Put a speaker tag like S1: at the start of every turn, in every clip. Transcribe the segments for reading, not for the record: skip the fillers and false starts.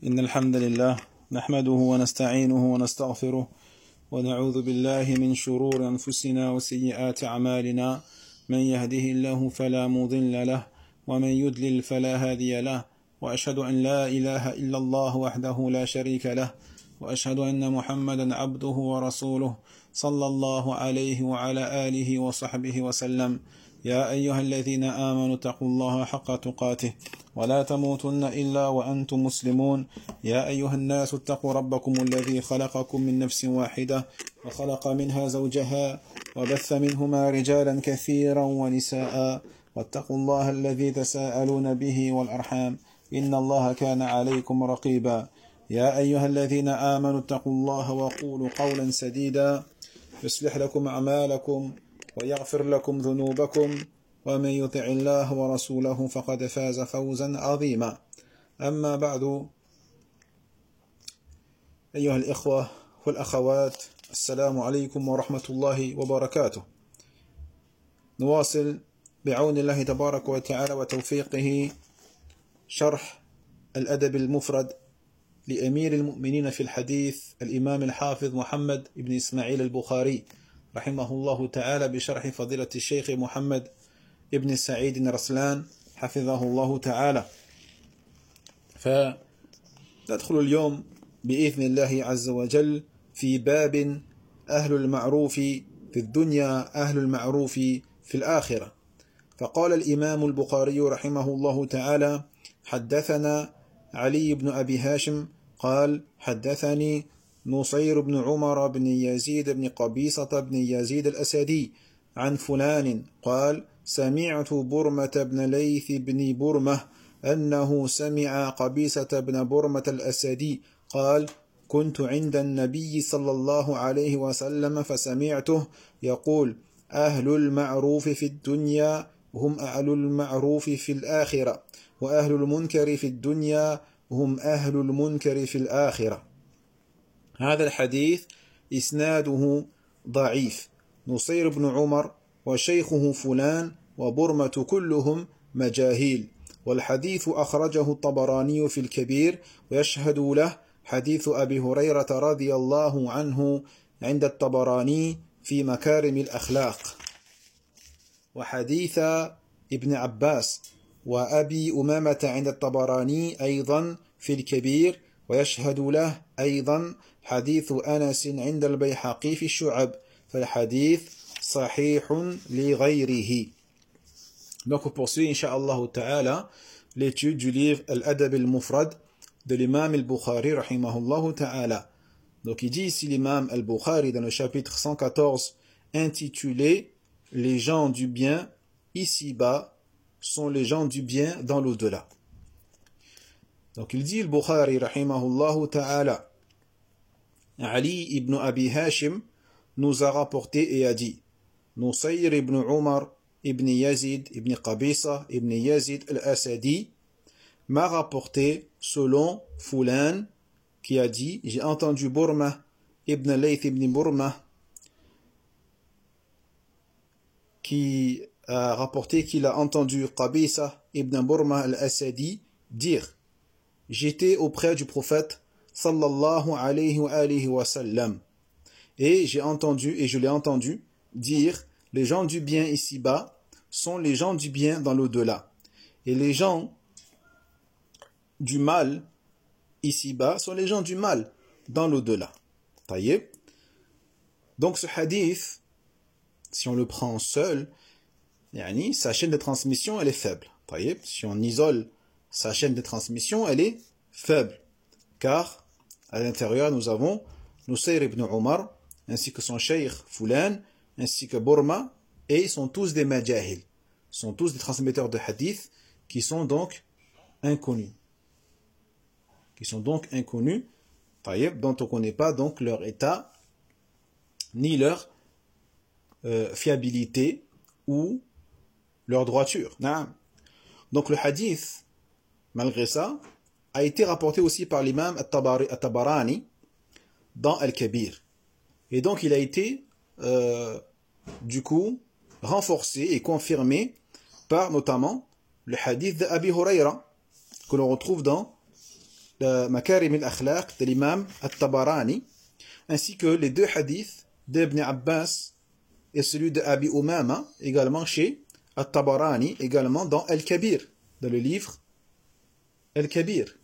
S1: إن الحمد لله نحمده ونستعينه ونستغفره ونعوذ بالله من شرور أنفسنا وسيئات أعمالنا. من يهده الله فلا مضل له ومن يضلل فلا هادي له، وأشهد أن لا إله إلا الله وحده لا شريك له، وأشهد أن محمدا عبده ورسوله صلى الله عليه وعلى آله وصحبه وسلم. يا أيها الذين آمنوا اتقوا الله حق تقاته ولا تموتن إلا وأنتم مسلمون. يا أيها الناس اتقوا ربكم الذي خلقكم من نفس واحدة وخلق منها زوجها وبث منهما رجالا كثيرا ونساء، واتقوا الله الذي تساءلون به والأرحام إن الله كان عليكم رقيبا. يا أيها الذين آمنوا اتقوا الله وقولوا قولا سديدا يصلح لكم أعمالكم ويغفر لكم ذنوبكم، ومن يطع الله ورسوله فقد فاز فوزا عظيما. أما بعد، أيها الإخوة والأخوات، السلام عليكم ورحمة الله وبركاته. نواصل بعون الله تبارك وتعالى وتوفيقه شرح الأدب المفرد لأمير المؤمنين في الحديث الإمام الحافظ محمد بن إسماعيل البخاري رحمه الله تعالى، بشرح فضيلة الشيخ محمد ابن سعيد رسلان حفظه الله تعالى. فندخل اليوم بإذن الله عز وجل في باب أهل المعروف في الدنيا أهل المعروف في الآخرة. فقال الإمام البخاري رحمه الله تعالى: حدثنا علي بن أبي هاشم قال: حدثني نصير بن عمر بن يزيد بن قبيصة بن يزيد الأسدي عن فلان قال: سمعت برمة بن ليث بن برمة أنه سمع قبيصة بن برمة الأسدي قال: كنت عند النبي صلى الله عليه وسلم فسمعته يقول: أهل المعروف في الدنيا هم أهل المعروف في الآخرة، وأهل المنكر في الدنيا هم أهل المنكر في الآخرة. هذا الحديث إسناده ضعيف. نصير بن عمر وشيخه فلان وبرمة كلهم مجاهيل، والحديث أخرجه الطبراني في الكبير، ويشهد له حديث أبي هريرة رضي الله عنه عند الطبراني في مكارم الأخلاق، وحديث ابن عباس وأبي أمامة عند الطبراني أيضا في الكبير، ويشهد له أيضا حديث أنس عند البيحقي في الشعب، فالحديث صحيح لغيره. Donc on poursuit Inch'Allah Ta'ala l'étude du livre Al-Adab al-Mufrad de l'imam al-Bukhari rahimahullah ta'ala. Donc il dit ici l'imam al-Bukhari dans le chapitre 114 intitulé Les gens du bien ici-bas sont les gens du bien dans l'au-delà. Donc il dit al-Bukhari rahimahullah ta'ala: Ali ibn Abi Hashim nous a rapporté et a dit: Nusayr ibn Umar ibn Yazid ibn Qabisa ibn Yazid al-Asadi m'a rapporté selon Fulan qui a dit: j'ai entendu Burma ibn Layth ibn Burma qui a rapporté qu'il a entendu Qabisa ibn Burma al-Asadi dire: j'étais auprès du prophète sallallahu alayhi wa sallam et j'ai entendu et je l'ai entendu dire: les gens du bien ici-bas sont les gens du bien dans l'au-delà, et les gens du mal ici-bas sont les gens du mal dans l'au-delà. Taïeb. Donc ce hadith, si on le prend seul, sa chaîne de transmission elle est faible. Taïeb. Si on isole sa chaîne de transmission, elle est faible, car à l'intérieur nous avons Nusayr ibn Umar ainsi que son cheikh Fulan ainsi que Burma, et ils sont tous des majahil, sont tous des transmetteurs de hadith qui sont donc inconnus, taïeb, dont on ne connaît pas donc leur état ni leur fiabilité ou leur droiture. Donc le hadith, malgré ça, a été rapporté aussi par l'imam At-Tabarani dans Al-Kabir, et donc il a été du coup renforcé et confirmé par notamment le hadith d'Abi Huraira que l'on retrouve dans Makarim al-Akhlaq de l'imam al-Tabarani, ainsi que les deux hadiths d'Ibn Abbas et celui de Abi Umama, également chez al-Tabarani, également dans Al-Kabir, dans le livre Al-Kabir.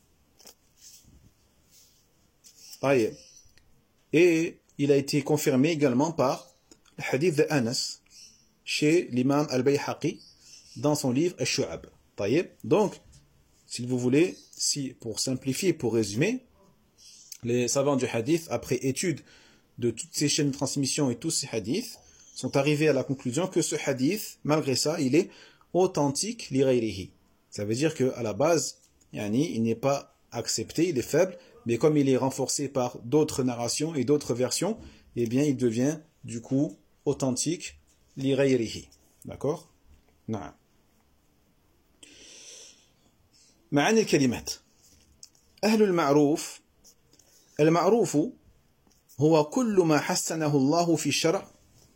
S1: Et il a été confirmé également par le hadith de Anas chez l'imam Al-Bayhaqi dans son livre Al-Shu'ab. Donc, si vous voulez, pour simplifier, pour résumer, les savants du hadith, après étude de toutes ces chaînes de transmission et tous ces hadiths, sont arrivés à la conclusion que ce hadith, malgré ça, il est authentique li ghayrihi. Ça veut dire qu'à la base, il n'est pas accepté, il est faible, mais comme il est renforcé par d'autres narrations et d'autres versions, eh bien il devient du coup authentique li ghayrihi. D'accord? Non. معاني الكلمات أهل المعروف المعروف هو كل ما حسنه الله في الشرع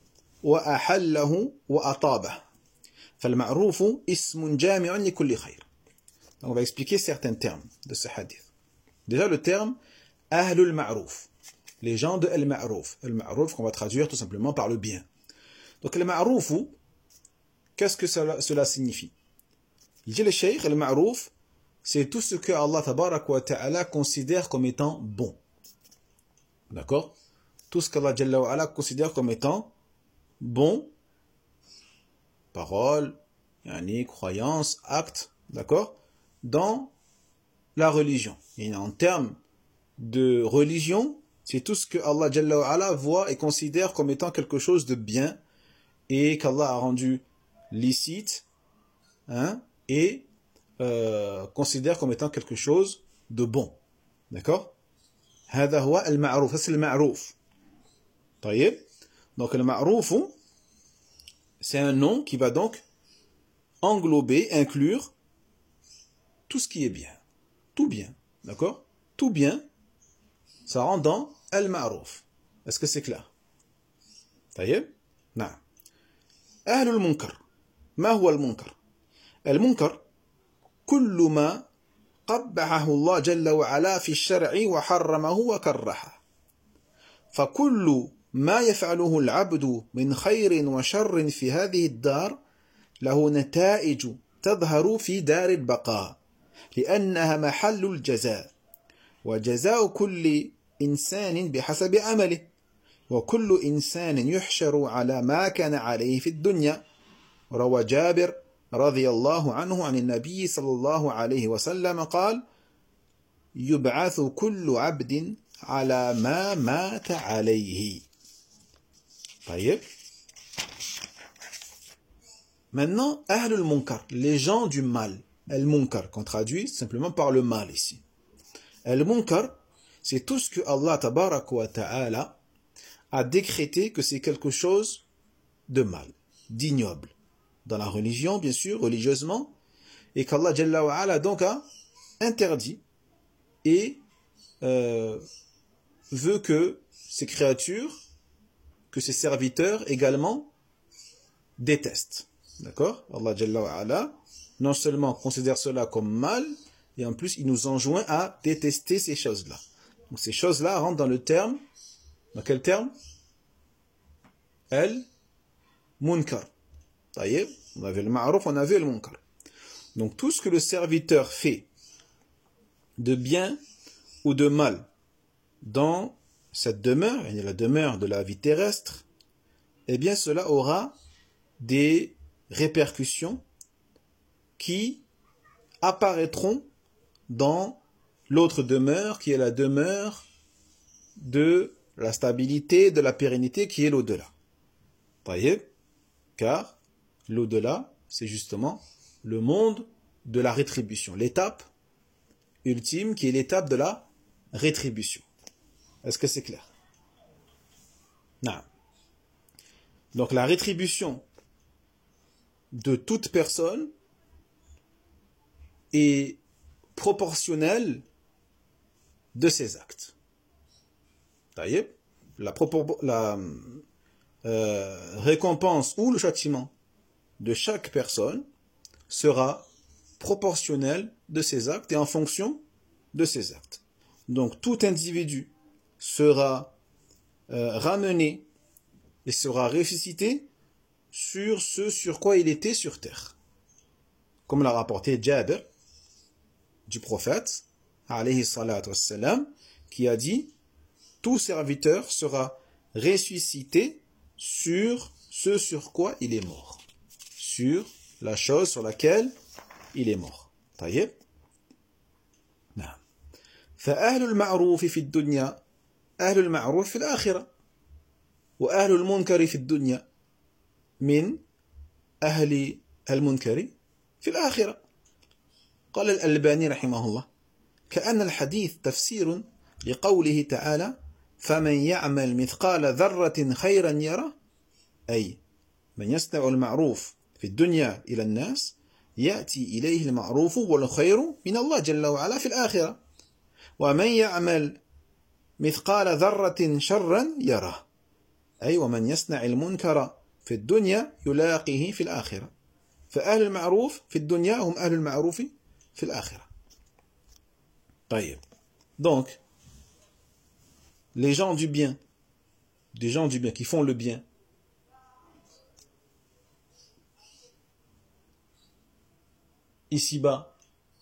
S1: وأحله وأطابه فالمعروف اسم جامع لكل خير. Donc on va expliquer certains termes de ce hadith. Déjà le terme أهل المعروف, les gens de al-ma'ruf. Al-ma'ruf qu'on va traduire tout simplement par le bien. Donc al-ma'ruf, qu'est-ce que cela signifie? Il dit le cheikh, al-ma'ruf, c'est tout ce que Allah tabarak wa ta'ala considère comme étant bon. D'accord? Tout ce qu'Allah jalla wa ala considère comme étant bon, parole, croyance, acte, d'accord? Dans la religion. Et en termes de religion, c'est tout ce que Allah jalla wa ala voit et considère comme étant quelque chose de bien et qu'Allah a rendu licite, et considère comme étant quelque chose de bon. D'accord? هذا هو المعروف, c'est le ma'rouf. طيب. Donc le ma'rouf, c'est un nom qui va donc englober, inclure tout ce qui est bien. Tout bien. D'accord? Tout bien, ça rentre dans al-ma'rouf. Est-ce que c'est clair? طيب. نعم. أهل المنكر. ما هو المنكر؟ المنكر كل ما قبحه الله جل وعلا في الشرع وحرمه وكرهه فكل ما يفعله العبد من خير وشر في هذه الدار له نتائج تظهر في دار البقاء لأنها محل الجزاء وجزاء كل إنسان بحسب عمله وكل إنسان يحشر على ما كان عليه في الدنيا. روى جابر رضي الله عنه عن النبي صلى الله عليه وسلم قال يبعث كل عبد على ما مات عليه. طيب. Maintenant, أهل المنكر, les gens du mal. Al-munkar, qu'on traduit simplement par le mal ici. Al-munkar, c'est tout ce que Allah tabarak wa ta'ala a décrété que c'est quelque chose de mal, d'ignoble. Dans la religion, bien sûr, religieusement, et qu'Allah Jalla wa Ala donc a interdit et veut que ces créatures, que ces serviteurs également détestent. D'accord? Allah Jalla wa Ala non seulement considère cela comme mal, et en plus il nous enjoint à détester ces choses-là. Donc ces choses-là rentrent dans le terme, dans quel terme? Al-munkar. On avait le ma'ruf, on avait le munkar. Donc tout ce que le serviteur fait de bien ou de mal dans cette demeure, et la demeure de la vie terrestre, eh bien cela aura des répercussions qui apparaîtront dans l'autre demeure, qui est la demeure de la stabilité, de la pérennité, qui est l'au-delà. Car l'au-delà, c'est justement le monde de la rétribution, l'étape ultime qui est l'étape de la rétribution. Est-ce que c'est clair? Non. Donc la rétribution de toute personne est proportionnelle de ses actes. La récompense ou le châtiment de chaque personne sera proportionnel de ses actes et en fonction de ses actes. Donc tout individu sera ramené et sera ressuscité sur ce sur quoi il était sur terre. Comme l'a rapporté Jabir du prophète, alayhi salatu wassalam, qui a dit « Tout serviteur sera ressuscité sur ce sur quoi il est mort. » Sur la chose sur laquelle il est mort. طيب. نعم. فأهل المعروف في الدنيا أهل المعروف في الآخرة وأهل المنكر في الدنيا من أهل المنكر في الآخرة. قال الألباني رحمه الله كأن الحديث تفسير لقوله تعالى فمن يعمل مثقال ذرة خيرا يره أي من يصنع المعروف في الدنيا إلى الناس يأتي إليه المعروف والخير من الله جل وعلا في الآخرة ومن يعمل مثقال ذرة شرا يره أي ومن يصنع المنكر في الدنيا يلاقيه في الآخرة فأهل المعروف في الدنيا هم أهل المعروف في الآخرة. طيب. Donc, les gens du bien, des gens du bien qui font le bien, ici-bas,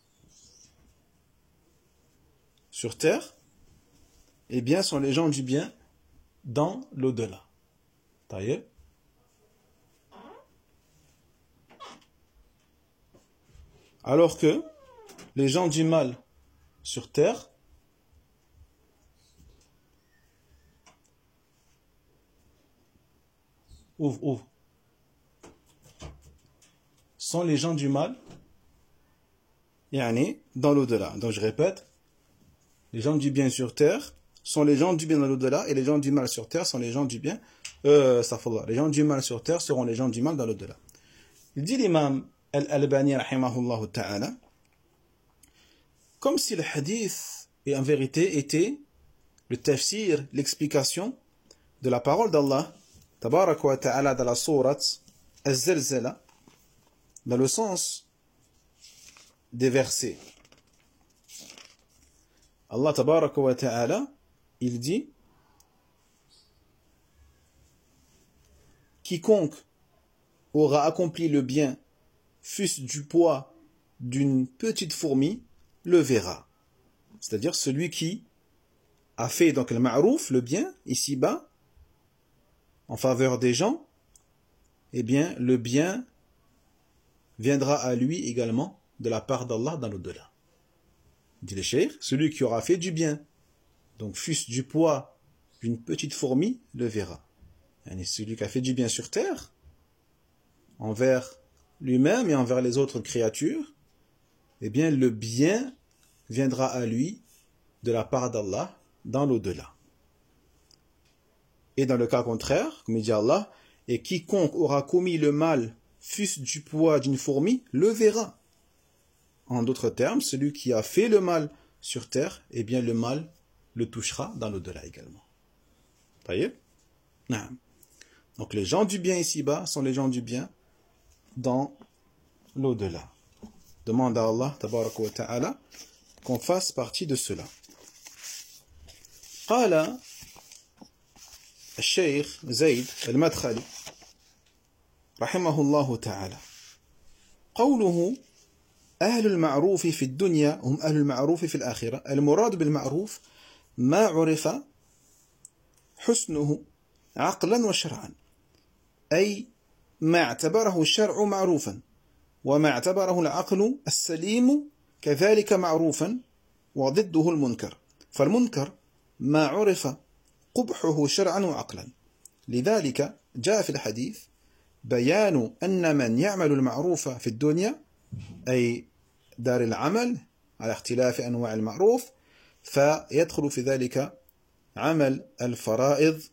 S1: sur terre, eh bien, sont les gens du bien dans l'au-delà. Taïe. Alors que les gens du mal sur terre ouvre, sont les gens du mal dans l'au-delà. Donc je répète, les gens du bien sur terre sont les gens du bien dans l'au-delà et les gens du mal sur terre sont les gens du bien. Les gens du mal sur terre seront les gens du mal dans l'au-delà. Il dit l'imam Al-Albani rahimahullah ta'ala, comme si le hadith et en vérité était le tafsir, l'explication de la parole d'Allah tabaraka wa ta'ala dans la sourate Az-Zalzala, dans le sens des versets. Allah tabaraka wa ta'ala, il dit quiconque aura accompli le bien, fût-ce du poids d'une petite fourmi, le verra. C'est-à-dire celui qui a fait donc le ma'rouf, le bien, ici-bas, en faveur des gens, eh bien, le bien viendra à lui également de la part d'Allah dans l'au-delà. Dit le cheikh, celui qui aura fait du bien, donc fût-ce du poids d'une petite fourmi, le verra. Et celui qui a fait du bien sur terre, envers lui-même et envers les autres créatures, eh bien, le bien viendra à lui de la part d'Allah dans l'au-delà. Et dans le cas contraire, comme il dit Allah, et quiconque aura commis le mal, fût-ce du poids d'une fourmi, le verra. En d'autres termes, celui qui a fait le mal sur terre, eh bien le mal le touchera dans l'au-delà également. Voyez? Donc les gens du bien ici-bas sont les gens du bien dans l'au-delà. Demande à Allah tabaraka wa ta'ala qu'on fasse partie de cela. قال الشيخ زيد المدخلي رحمه الله تعالى قوله أهل المعروف في الدنيا هم أهل المعروف في الآخرة المراد بالمعروف ما عرف حسنه عقلا وشرعا أي ما اعتبره الشرع معروفا وما اعتبره العقل السليم كذلك معروفا وضده المنكر فالمنكر ما عرف قبحه شرعا وعقلا لذلك جاء في الحديث بيان أن من يعمل المعروف في الدنيا أي دار العمل على اختلاف أنواع المعروف فيدخل في ذلك عمل الفرائض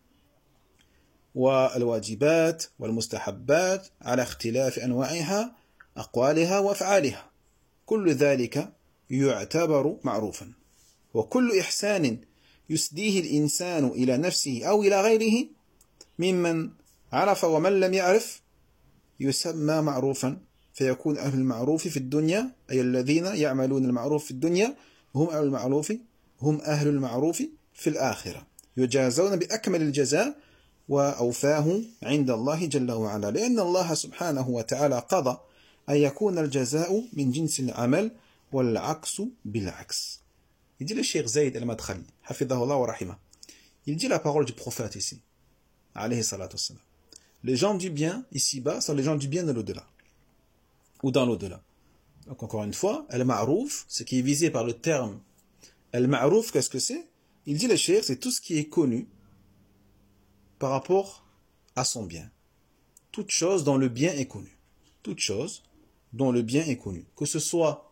S1: والواجبات والمستحبات على اختلاف أنواعها أقوالها وأفعالها كل ذلك يعتبر معروفا وكل إحسان يسديه الإنسان إلى نفسه أو إلى غيره ممن عرف ومن لم يعرف يسمى معروفا فيكون أهل المعروف في الدنيا أي الذين يعملون المعروف في الدنيا هم أهل المعروف هم أهل المعروف في الآخرة يجازون بأكمل الجزاء وأوفاه عند الله جل وعلا لأن الله سبحانه وتعالى قضى أن يكون الجزاء من جنس العمل والعكس بالعكس. Il dit le Cheikh Zayd al-Madkhali, hafidhahullah wa rahimah. Il dit la parole du prophète ici, alayhi salatu wassalam. Les gens du bien ici-bas sont les gens du bien dans l'au-delà, ou dans l'au-delà. Donc encore une fois, al-ma'rouf, ce qui est visé par le terme al-ma'rouf, qu'est-ce que c'est? Il dit le Cheikh, c'est tout ce qui est connu par rapport à son bien. Toute chose dont le bien est connu. Toute chose dont le bien est connu. Que ce soit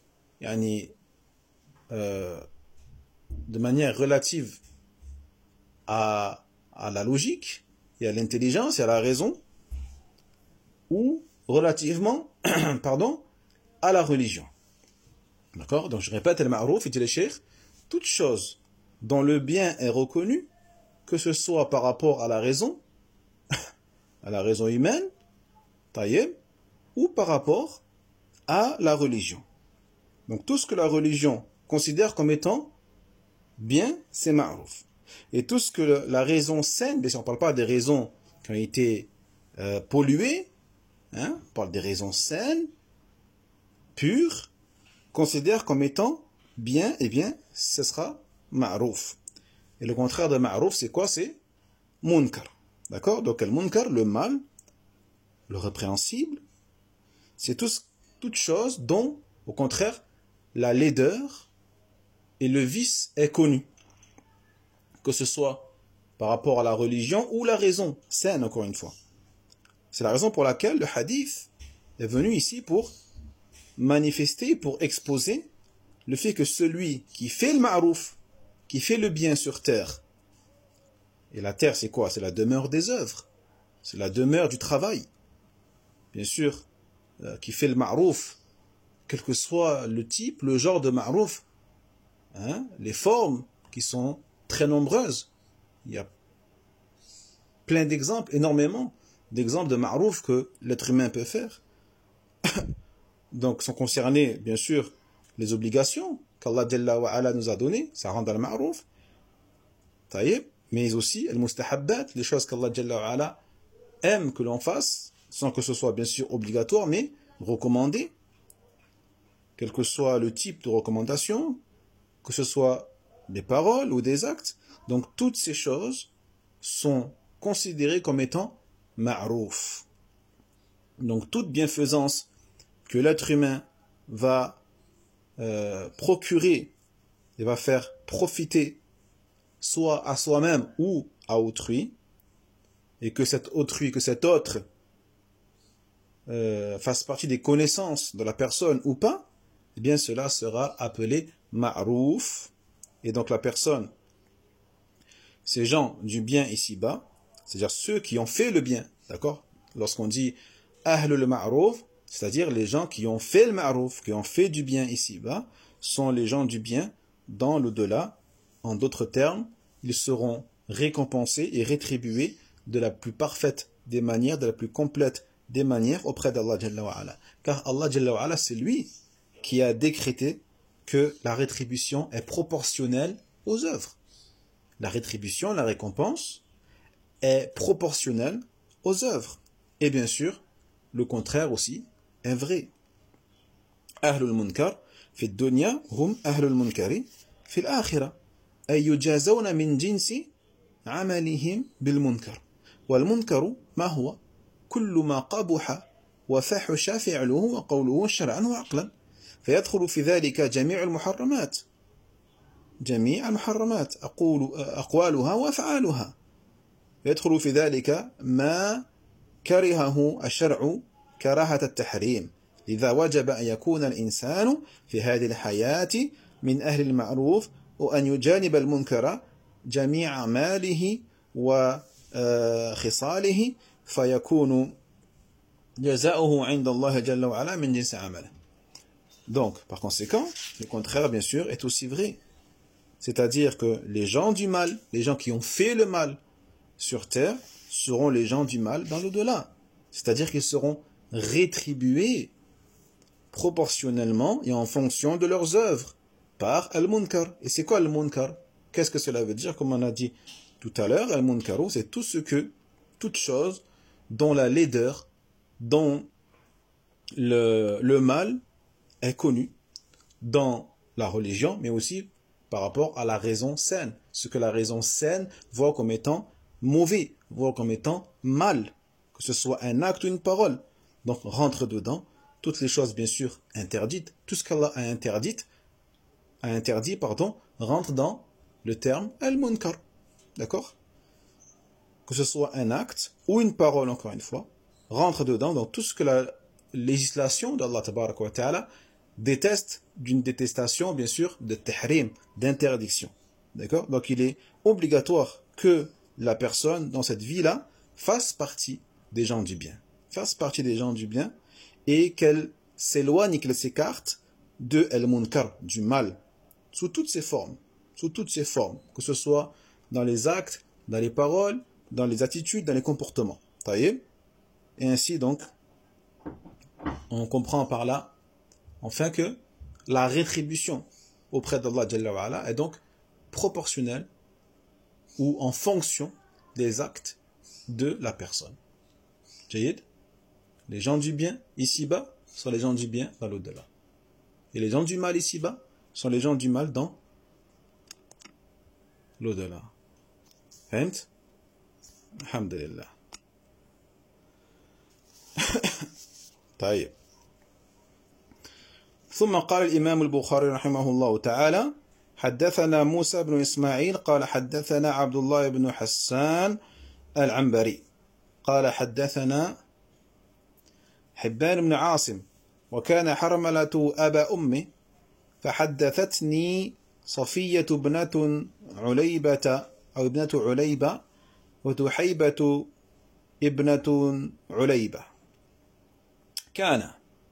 S1: de manière relative à la logique et à l'intelligence et à la raison, ou relativement à la religion. D'accord? Donc je répète, al-ma'rouf, il dit le cheikh, toute chose dont le bien est reconnu, que ce soit par rapport à la raison humaine, taïeb, ou par rapport à la religion. Donc tout ce que la religion considère comme étant bien, c'est ma'rouf. Et tout ce que la raison saine, mais si on ne parle pas des raisons qui ont été polluées, on parle des raisons saines, pures, considère comme étant bien, eh bien, ce sera ma'rouf. Et le contraire de ma'rouf, c'est quoi? C'est munkar. D'accord? Donc, le munkar, le mal, le répréhensible, c'est toute chose dont, au contraire, la laideur et le vice est connu. Que ce soit par rapport à la religion ou la raison saine, encore une fois. C'est la raison pour laquelle le hadith est venu ici pour manifester, pour exposer le fait que celui qui fait le ma'rouf, qui fait le bien sur terre, et la terre c'est quoi? C'est la demeure des œuvres, c'est la demeure du travail. Bien sûr, qui fait le ma'rouf, quel que soit le type, le genre de ma'rouf, les formes qui sont très nombreuses. Il y a plein d'exemples, énormément d'exemples de ma'rouf que l'être humain peut faire. Donc sont concernés, bien sûr, les obligations qu'Allah Jalla wa Ala nous a données, ça rentre dans le ma'rouf, mais aussi les mustahabbat, les choses qu'Allah Jalla wa Ala aime que l'on fasse, sans que ce soit bien sûr obligatoire, mais recommandé, quel que soit le type de recommandation, que ce soit des paroles ou des actes. Donc toutes ces choses sont considérées comme étant ma'rouf. Donc toute bienfaisance que l'être humain va procurer et va faire profiter soit à soi-même ou à autrui, et que cet autrui, que cet autre fasse partie des connaissances de la personne ou pas, eh bien cela sera appelé ma'rouf. Et donc la personne, ces gens du bien ici-bas, c'est-à-dire ceux qui ont fait le bien, d'accord? Lorsqu'on dit ahlul ma'rouf, c'est-à-dire les gens qui ont fait le ma'rouf, qui ont fait du bien ici-bas, sont les gens du bien dans l'au-delà. En d'autres termes, ils seront récompensés et rétribués de la plus parfaite des manières, de la plus complète des manières auprès d'Allah Jalla wa Ala. Car Allah Jalla wa Ala, c'est lui qui a décrété que la rétribution est proportionnelle aux œuvres. La rétribution, la récompense, est proportionnelle aux œuvres. Et bien sûr, le contraire aussi est vrai. Ahlul munkar fi dunya hum ahlul munkari fi al-akhirah ay yujazawna min jinsi amalihim bil munkar wal munkaru ma huwa kullu ma qabaha wa fahsha fi'luhu wa qawluhu shar'an wa aqlan فيدخل في ذلك جميع المحرمات أقوالها وأفعالها يدخل في ذلك ما كرهه الشرع كراهة التحريم لذا وجب أن يكون الإنسان في هذه الحياة من أهل المعروف وأن يجانب المنكر جميع أعماله وخصاله فيكون جزاؤه عند الله جل وعلا من جنس عمله. Donc, par conséquent, le contraire, bien sûr, est aussi vrai. C'est-à-dire que les gens du mal, les gens qui ont fait le mal sur terre, seront les gens du mal dans l'au-delà. C'est-à-dire qu'ils seront rétribués proportionnellement et en fonction de leurs œuvres. par al-munkar. Et c'est quoi al-munkar? Qu'est-ce que cela veut dire? Comme on a dit tout à l'heure, al-munkaru, c'est toute chose dont la laideur, dont le mal est connu dans la religion, mais aussi par rapport à la raison saine. Ce que la raison saine voit comme étant mauvais, voit comme étant mal, que ce soit un acte ou une parole. Donc rentre dedans toutes les choses bien sûr interdites, tout ce qu'Allah a interdit, rentre dans le terme al-munkar. D'accord? Que ce soit un acte ou une parole, encore une fois, rentre dedans dans tout ce que la législation d'Allah tabaraka wa ta'ala déteste, d'une détestation bien sûr de tahrim, d'interdiction. D'accord? Donc il est obligatoire que la personne dans cette vie-là fasse partie des gens du bien. Fasse partie des gens du bien et qu'elle s'éloigne, qu'elle s'écarte de al-munkar, du mal, sous toutes ses formes, que ce soit dans les actes, dans les paroles, dans les attitudes, dans les comportements. Taïeb. Et ainsi donc, on comprend par là, enfin que la rétribution auprès d'Allah Jalla wa Ala est donc proportionnelle ou en fonction des actes de la personne. Taïeb. Les gens du bien ici-bas sont les gens du bien dans l'au-delà. Et les gens du mal ici-bas sont les gens du mal dans l'au-delà. فهمت؟ الحمد لله. طيب. ثم قال الإمام البخاري رحمه الله تعالى: حدثنا موسى بن إسماعيل قال حدثنا عبد الله بن حسان العنبري قال حدثنا حبان بن عاصم وكان حرملة أبا أمه فحدثتني صفية ابنة عليبة أو ابنة عليبة وتحيبة ابنة عليبة كان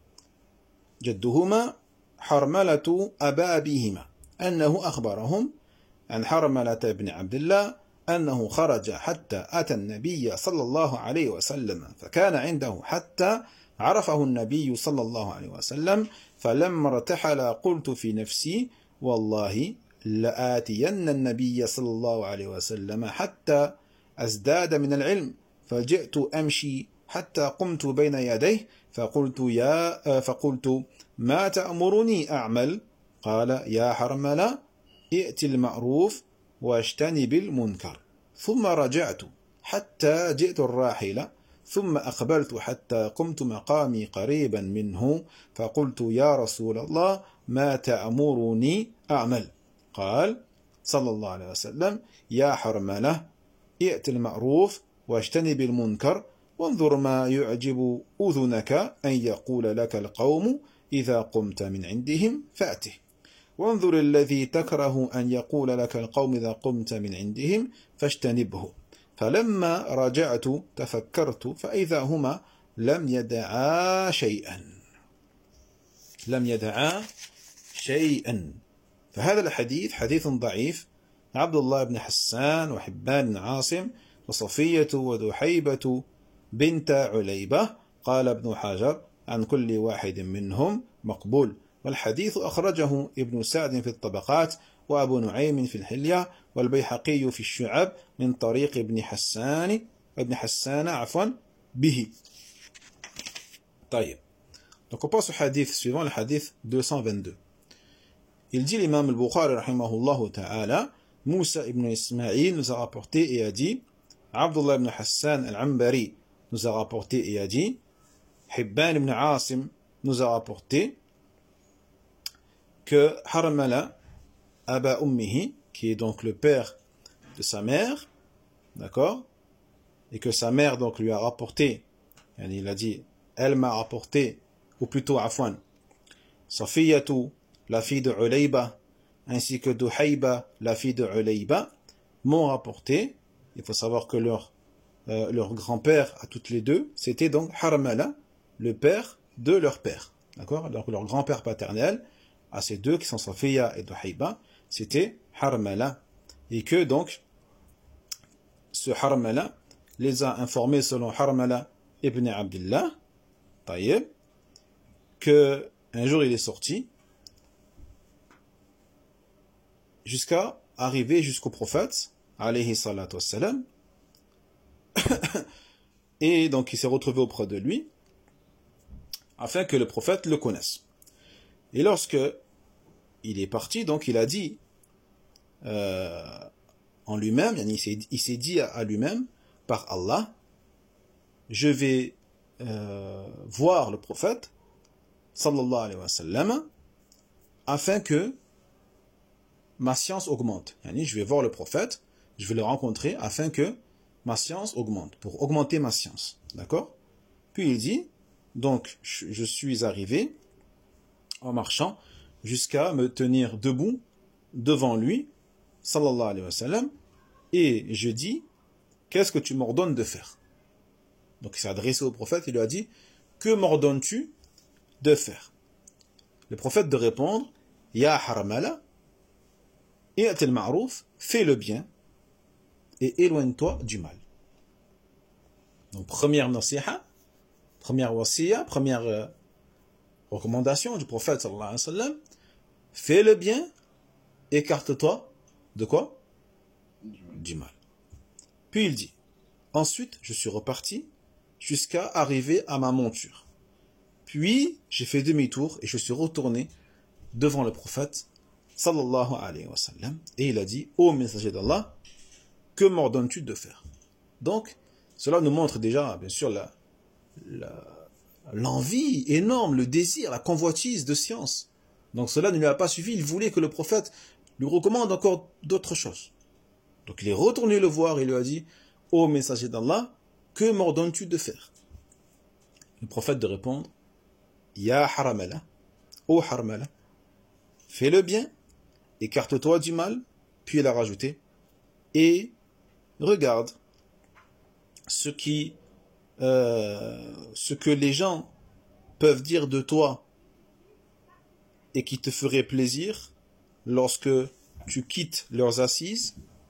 S1: جدهما حرملة أبا أبيهما أنه أخبرهم عن حرملة بن عبد الله أنه خرج حتى أتى النبي صلى الله عليه وسلم فكان عنده حتى عرفه النبي صلى الله عليه وسلم فلما ارتحل قلت في نفسي والله لآتين النبي صلى الله عليه وسلم حتى أزداد من العلم فجئت أمشي حتى قمت بين يديه فقلت ما تأمرني أعمل قال يا حرملة ائت المعروف واجتنب المنكر ثم رجعت حتى جئت الراحلة ثم أقبلت حتى قمت مقامي قريبا منه فقلت يا رسول الله ما تأمرني أعمل قال صلى الله عليه وسلم يا حرملة ائت المعروف واجتنب المنكر وانظر ما يعجب أذنك أن يقول لك القوم إذا قمت من عندهم فأته وانظر الذي تكره أن يقول لك القوم إذا قمت من عندهم فاجتنبه فلما رجعت تفكرت فإذا هما لم يدعا شيئا فهذا الحديث حديث ضعيف. عبد الله بن حسان وحبان بن عاصم وصفية ودحيبة بنت عليبة قال ابن حجر عن كل واحد منهم مقبول والحديث أخرجه ابن سعد في الطبقات وأبو نعيم في الحلية والبيحقي في الشعب من طريق ابن حسان به. طيب. Donc on passe au hadith suivant, le hadith 222. Il dit l'imam al-Bukhari rahimahullah ta'ala, Moussa ibn Ismaïl nous a rapporté et a dit, Abdullah ibn Hassan al-Ambari nous a rapporté et a dit, Hibban ibn Asim nous a rapporté que Harmala Aba Ummihi, qui est donc le père de sa mère, d'accord, et que sa mère donc lui a rapporté, il a dit, elle m'a rapporté, ou plutôt Afwan, Safiyatu, la fille de Ulayba, ainsi que Duhayba, la fille de Ulayba, m'ont rapporté. Il faut savoir que leur grand-père à toutes les deux, c'était donc Harmala, le père de leur père. D'accord? Donc leur grand-père paternel, à ces deux qui sont Safiya et Duhayba, c'était Harmala. Et que donc, ce Harmala les a informés selon Harmala ibn Abdullah, Taïeb, que un jour il est sorti, jusqu'à arriver jusqu'au prophète, alayhi salatu wassalam, et donc il s'est retrouvé auprès de lui, afin que le prophète le connaisse. Et lorsque il est parti, donc il a dit en lui-même, il s'est dit à lui-même, par Allah, je vais voir le prophète, sallallahu alayhi wa sallam, afin que ma science augmente. Je vais voir le prophète, je vais le rencontrer, afin que ma science augmente, pour augmenter ma science. D'accord? Puis il dit, donc je suis arrivé en marchant jusqu'à me tenir debout devant lui, sallallahu alayhi wa sallam, et je dis, qu'est-ce que tu m'ordonnes de faire? Donc il s'est adressé au prophète, il lui a dit, que m'ordonnes-tu de faire? Le prophète de répondre, Ya haramala, i'ti al-ma'ruf, fais le bien, et éloigne-toi du mal. Donc première nasiha, première wasiya, première recommandation du prophète sallallahu alayhi wa sallam, fais le bien, écarte-toi de quoi? Du mal. Puis il dit, ensuite je suis reparti jusqu'à arriver à ma monture. Puis j'ai fait demi-tour et je suis retourné devant le prophète sallallahu alayhi wa sallam, et il a dit, ô messager d'Allah, que m'ordonnes-tu de faire? Donc cela nous montre déjà bien sûr l'envie énorme, le désir, la convoitise de science. Donc cela ne lui a pas suffi, il voulait que le prophète lui recommande encore d'autres choses. Donc il est retourné le voir et lui a dit, ô messager d'Allah, que m'ordonnes-tu de faire? Le prophète de répondre, Ya haramala, ô haramala, fais le bien, écarte-toi du mal. Puis il a rajouté, et regarde ce que les gens peuvent dire de toi et qui te ferait plaisir lorsque tu quittes leurs assises,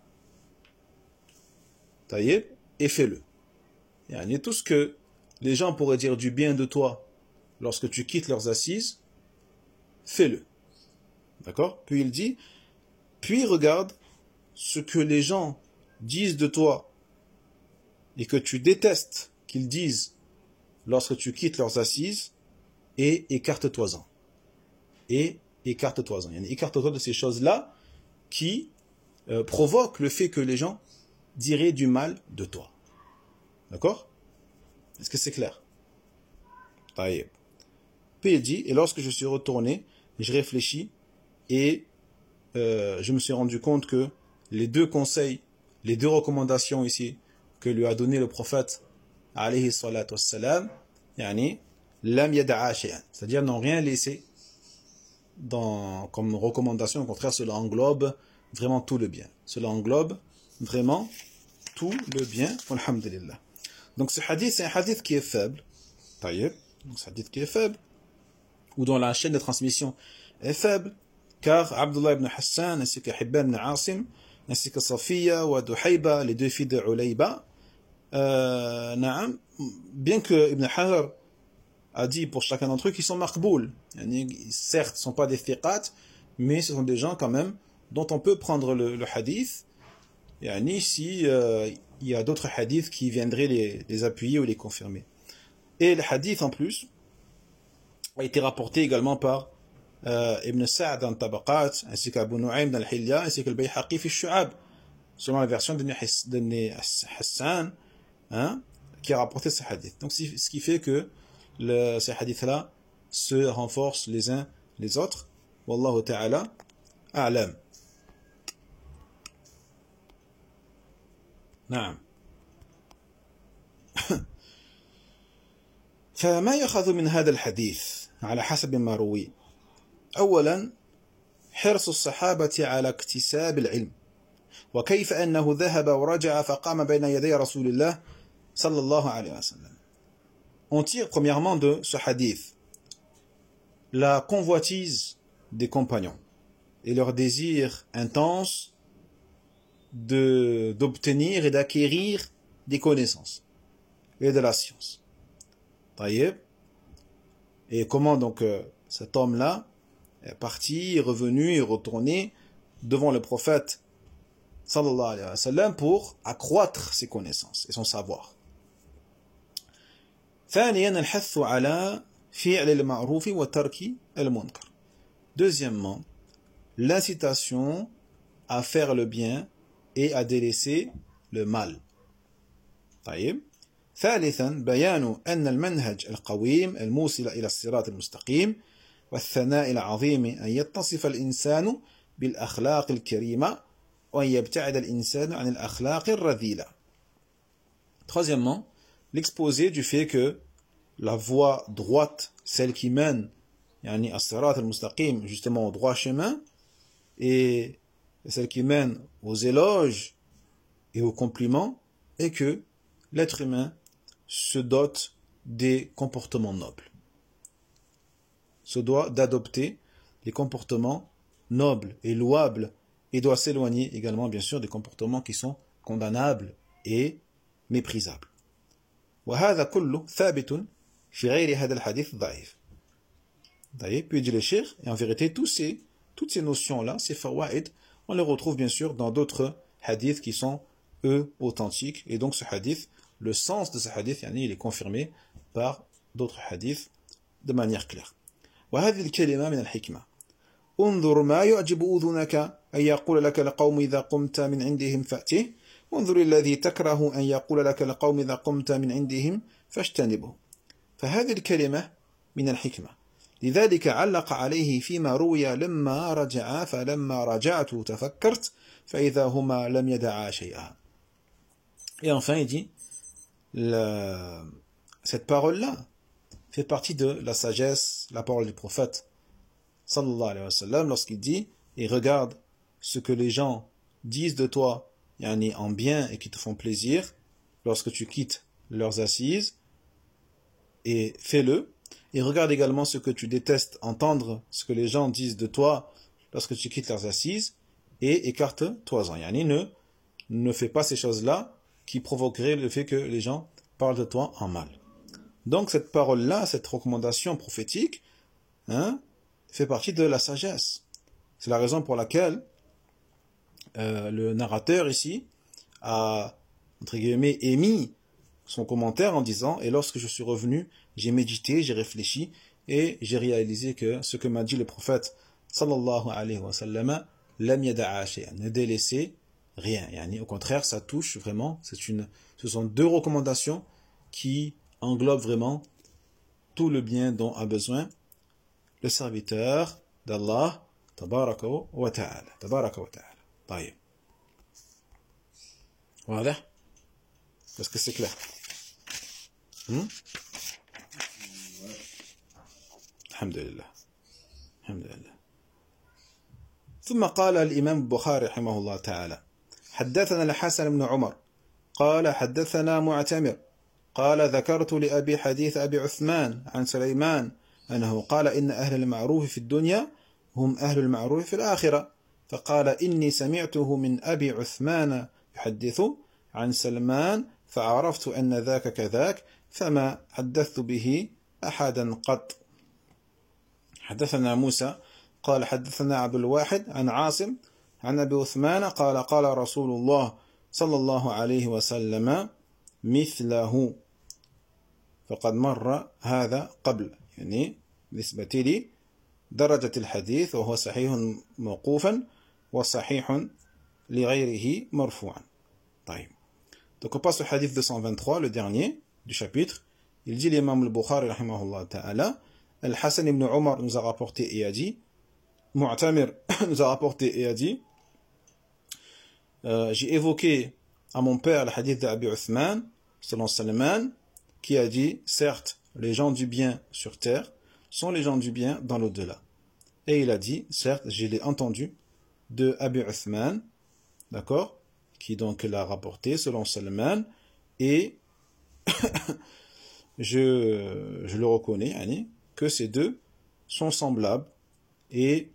S1: taïeb, et fais-le. Et tout ce que les gens pourraient dire du bien de toi lorsque tu quittes leurs assises, fais-le. D'accord? Puis il dit, puis regarde ce que les gens disent de toi et que tu détestes qu'ils disent lorsque tu quittes leurs assises, et écarte-toi-en. Et écarte-toi-en. Écarte-toi de ces choses-là qui provoquent le fait que les gens diraient du mal de toi. D'accord? Est-ce que c'est clair? Taïeb. Puis il dit, et lorsque je suis retourné, je réfléchis, et je me suis rendu compte que les deux conseils, les deux recommandations ici, que lui a donné le prophète, alayhi salatu wassalam, lam yada'a shay'an, c'est-à-dire n'ont rien laissé comme recommandation. Au contraire, cela englobe vraiment tout le bien. Cela englobe vraiment tout le bien. Alhamdulillah. Donc ce hadith, c'est un hadith qui est faible. Taïeb. Donc ce hadith qui est faible, ou dont la chaîne de transmission est faible, car Abdullah ibn Hassan, ainsi que Hibban ibn Asim, ainsi que Safiya ou Duhayba, les deux filles de Ulayba, bien que Ibn Hajar a dit pour chacun d'entre eux qu'ils sont maqboul. Certes, ce ne sont pas des thiqat, mais ce sont des gens quand même dont on peut prendre le hadith, si il y a d'autres hadiths qui viendraient les appuyer ou les confirmer. Et le hadith en plus a été rapporté également par Ibn Sa'd dans Tabaqat, ainsi qu'Abu Nu'aym dans Al-Hilya, ainsi que le Bayhaqi fi Shu'ab, selon la version de Hassan, qui a rapporté ce hadith. Donc ce qui fait que ces hadiths-là se renforcent les uns les autres. Wallahu ta'ala a'lam. نعم. فما يؤخذ من هذا الحديث على حسب ما روي؟ أولا، حرص الصحابة على اكتساب العلم، وكيف أنه ذهب ورجع فقام بين يدي رسول الله صلى الله عليه وسلم. On tire premièrement de ce hadith la convoitise des compagnons et leur désir intense d'obtenir et d'acquérir des connaissances et de la science. Taïeb. Et comment donc cet homme-là est parti, est revenu, est retourné devant le prophète sallallahu alayhi wa sallam pour accroître ses connaissances et son savoir. ثانيا الحث على فعل المعروف وترك المنكر. Deuxièmement, l'incitation à faire le bien et à délaisser le mal. طيب. ثالثا بيان أن المنهج القويم الموصل إلى الصراط المستقيم والثناء العظيم أن يتصف الإنسان بالأخلاق الكريمة وأن يبتعد الإنسان عن الأخلاق الرذيلة. Troisièmement, l'exposé du fait que la voie droite, celle qui mène yani as-sirat al-mustaqim, justement au droit chemin, et celle qui mène aux éloges et aux compliments, est que l'être humain se dote des comportements nobles, se doit d'adopter les comportements nobles et louables, et doit s'éloigner également bien sûr des comportements qui sont condamnables et méprisables. وهذا كله ثابت في غير هذا الحديث ضعيف. Puis dit le cheikh, et en vérité toutes ces notions-là, ces fawaïd, on les retrouve bien sûr dans d'autres hadiths qui sont eux authentiques, et donc ce hadith, le sens de ce hadith, il est confirmé par d'autres hadiths de manière claire. وهذه الكلمة من الحكمة. انظر ما يعجب أذنك أن يقول لك القوم إذا قمت من عندهم فأته وانظر الذي تكره أن يقول لك القوم إذا قمت من عندهم فاجتنبه. فهذه الكلمة من الحكمة. لذلك علق عليه فيما روي لما رجع فلما رجعت تفكرت فإذا هما لم يدعا شيئا. Et enfin il dit cette parole-là fait partie de la sagesse, la parole du prophète sallallahu alayhi wa sallam, lorsqu'il dit et regarde ce que les gens disent de toi en bien et qui te font plaisir lorsque tu quittes leurs assises, et fais-le, et regarde également ce que tu détestes entendre, ce que les gens disent de toi lorsque tu quittes leurs assises, et écarte-toi-en. Ne fais pas ces choses-là qui provoqueraient le fait que les gens parlent de toi en mal. Donc cette parole-là, cette recommandation prophétique, fait partie de la sagesse. C'est la raison pour laquelle le narrateur ici a, entre guillemets, émis son commentaire en disant « Et lorsque je suis revenu, j'ai médité, j'ai réfléchi, et j'ai réalisé que ce que m'a dit le prophète sallallahu alayhi wa sallam, lam yada'a shay'an, ne délaissez rien. » Au contraire, ça touche vraiment, ce sont deux recommandations qui englobent vraiment tout le bien dont a besoin le serviteur d'Allah tabaraka wa ta'ala. Tabaraka wa ta'ala. طيب. واضح؟ Est-ce que c'est clair? الحمد لله. الحمد لله. ثم قال الإمام البخاري رحمه الله تعالى: حدثنا الحسن بن عمر قال حدثنا معتمر قال ذكرت لأبي حديث أبي عثمان عن سليمان أنه قال إن أهل المعروف في الدنيا هم أهل المعروف في الآخرة، فقال إني سمعته من أبي عثمان يحدث عن سلمان فعرفت أن ذاك كذاك فما حدثت به أحدا قط. حدثنا موسى قال حدثنا عبد الواحد عن عاصم عن أبي عثمان قال قال رسول الله صلى الله عليه وسلم مثله فقد مر هذا قبل، بالنسبة لي درجة الحديث وهو صحيح موقوفا وصحيح لغيره مرفوعا. طيب. Donc on passe au hadith 223, le dernier du chapitre. Il dit l'imam al-Bukhari rahimahullah ta'ala, Al-Hassan ibn Omar nous a rapporté et a dit, Mu'tamir nous a rapporté et a dit, j'ai évoqué à mon père le hadith d'Abi Uthman, selon Salman, qui a dit, certes, les gens du bien sur terre sont les gens du bien dans l'au-delà. Et il a dit, certes, je l'ai entendu de Abi Uthman, d'accord, qui donc l'a rapporté selon Salman, et je le reconnais, que ces deux sont semblables, et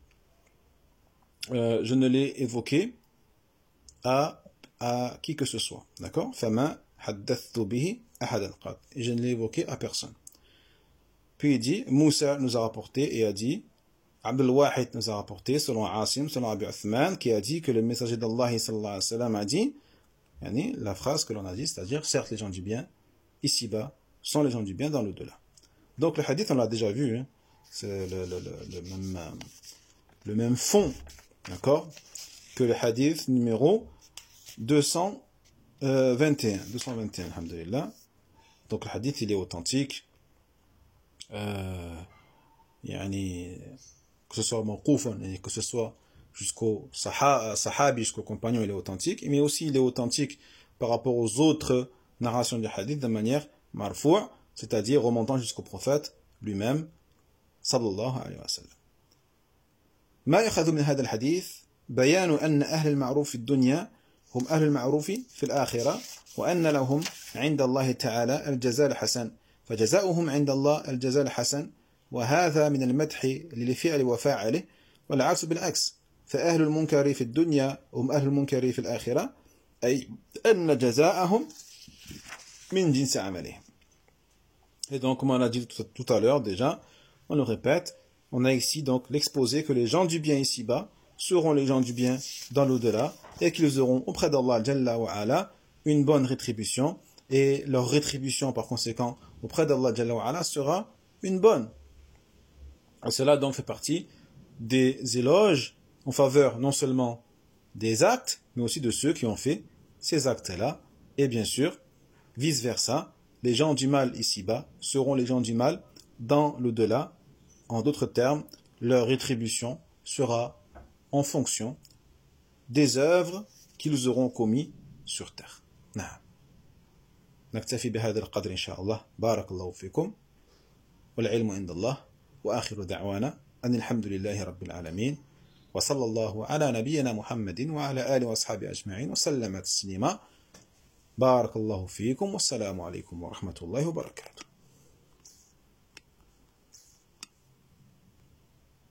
S1: je ne l'ai évoqué à qui que ce soit, d'accord, fama haddathtu bihi ahadan qat, je ne l'ai évoqué à personne. Puis il dit, Moussa nous a rapporté et a dit, Abdul Wahid nous a rapporté, selon Asim, selon Abu Uthman, qui a dit que le messager d'Allah sallallahu alayhi wa sallam a dit, la phrase que l'on a dit, c'est-à-dire, certes les gens du bien, ici-bas, sont les gens du bien dans l'au-delà. Donc le hadith, on l'a déjà vu, hein, c'est le même fond, d'accord, que le hadith numéro 221, alhamdulillah. Donc le hadith, il est authentique, que ce soit mawqoufan, que ce soit jusqu'au sahabi, jusqu'au compagnon, il est authentique, mais aussi il est authentique par rapport aux autres narrations du hadith de manière marfou', c'est-à-dire remontant jusqu'au prophète lui-même, sallallahu alayhi wa sallam. ما يؤخذ من هذا الحديث بيان أن أهل المعروف في الدنيا هم أهل المعروف في الآخرة وأن لهم عند الله تعالى الجزاء الحسن فجزاؤهم عند الله الجزاء الحسن وهذا من المدح للفعل وفاعله والعكس بالعكس فأهل المنكر في الدنيا هم أهل المنكر في الآخرة أي أن جزاءهم من جنس عملهم. Et donc, comme on a dit tout à l'heure déjà, on le répète, on a ici donc l'exposé que les gens du bien ici-bas seront les gens du bien dans l'au-delà et qu'ils auront auprès d'Allah Jalla wa Ala une bonne rétribution et leur rétribution par conséquent auprès d'Allah Jalla wa Ala sera une bonne. Et cela donc fait partie des éloges en faveur non seulement des actes mais aussi de ceux qui ont fait ces actes-là et bien sûr vice-versa, les gens du mal ici-bas seront les gens du mal dans l'au-delà. En d'autres termes, leur rétribution sera en fonction des œuvres qu'ils auront commis sur terre. نكتفي بهذا القدر إن شاء الله. بارك الله فيكم والعلم عند الله وآخر دعوانا أن الحمد لله رب العالمين وصلى الله على نبينا محمد وعلى آله وأصحابه أجمعين وسلم تسليما. بارك الله فيكم والسلام عليكم ورحمة الله وبركاته.